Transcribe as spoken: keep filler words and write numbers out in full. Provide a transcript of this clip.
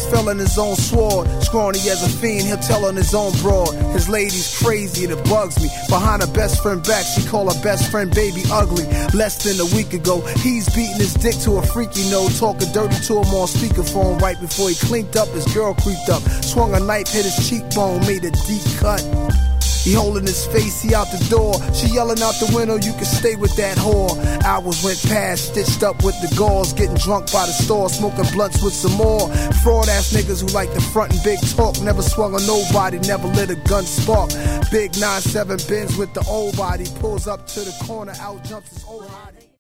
once fell in his own sword. Scrawny as a fiend, he'll tell on his own broad. His lady's crazy and it bugs me. Behind her best friend back, she call her best friend baby ugly. Less than a week ago, he's beating his dick to a freaky note, talking dirty to him on speakerphone right before he cleaned up. His girl creeped up, swung a knife, hit his cheekbone, made a deep cut. He holding his face, he out the door. She yelling out the window, you can stay with that whore. Hours went past, stitched up with the gauze, getting drunk by the store, smoking blunts with some more. Fraud ass niggas who like the front and big talk, never swung on nobody, never lit a gun spark. Big nine seven Benz with the old body, pulls up to the corner, out jumps his old body.